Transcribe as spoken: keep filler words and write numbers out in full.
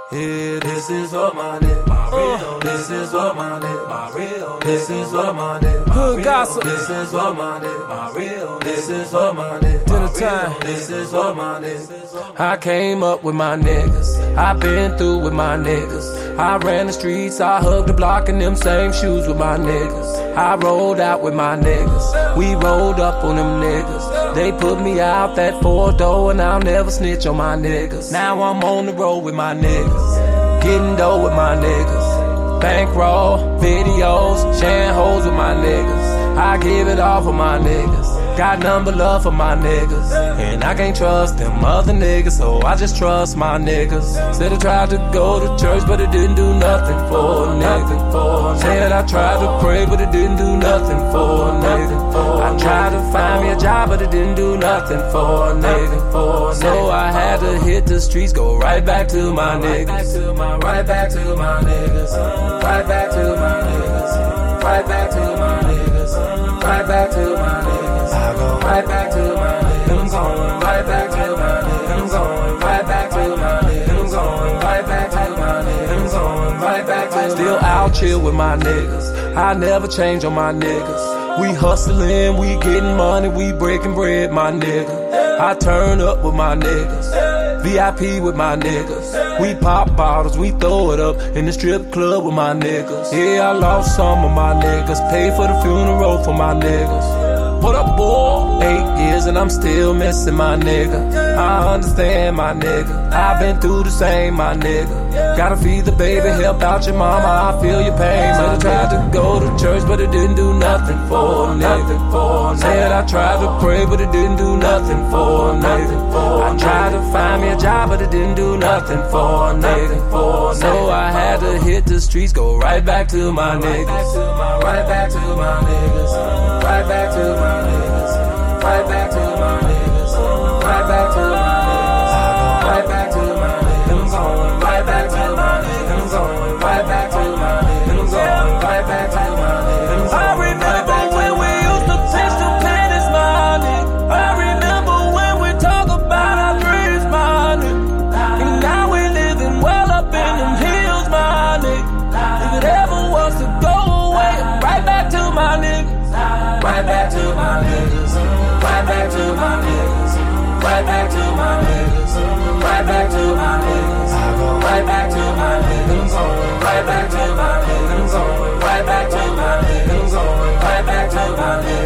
Yeah, this is what my nigga. My real. This is what my nigga. My real. This is what my nigga. Hood gossip. This is what my nigga. My real. This is what my nigga. Dinner time. This is what my nigga. I came up with my niggas. I been through with my niggas. I ran the streets. I hugged the block in them same shoes with my niggas. I rolled out with my niggas. We rolled up on them niggas. They put me out that four door and I'll never snitch on my niggas. Now I'm on the road with my niggas. Getting dough with my niggas. Bankroll, videos, sharing hoes with my niggas. I give it all for my niggas. Got none but love for my niggas. And I can't trust them other niggas, so I just trust my niggas. Said I tried to go to church, but it didn't do nothing for a nigga. Said I tried to pray, but it didn't do nothing for a nigga. I tried to find me a job, but it didn't do nothing for a nigga. So I had to hit the streets, go right back to my niggas. Right back to my niggas. Right back to my niggas. Right back to my niggas. Right back to my niggas. I go right back to my niggas. I'm going right back to my niggas. I'm going right back to my niggas. I'm going right back to my niggas. I'm going right back to. Still out chill with my niggas. I never change on my niggas. We hustling, we getting money, we breaking bread, my nigga. I turn up with my niggas. V I P with my niggas. We pop bottles, we throw it up in the strip club with my niggas. Yeah, I lost some of my niggas. Paid for the funeral for my niggas. What up, boy? Eight years and I'm still missing my nigga. I understand my nigga. I've been through the same, my nigga. Gotta feed the baby, help out your mama, I feel your pain. Said I tried to go to church, but it didn't do nothing for a nigga. Said I tried to pray, but it didn't do nothing for a nigga. I tried to find me a job, but it didn't do nothing for a nigga. So I had to hit the streets, go right back to my niggas. Right back to my niggas. Right back to my niggas. Right back to my niggas. Right back to my niggas. Right back to my niggas. I'm going right back to my niggas. I'm going right back to my niggas. I'm going right back to my niggas. I remember when we used to pitch the pennies, my nigga. I remember when we talk about our dreams, my nigga. And now we living well up in them hills, my nigga. If it ever was to go away, right back to my niggas. Right back to my niggas. Right back to my niggas. Right back to my niggas. Right back to my niggas. I go right back to my niggas. Right back to my niggas. Right back to my niggas. Right back to my niggas.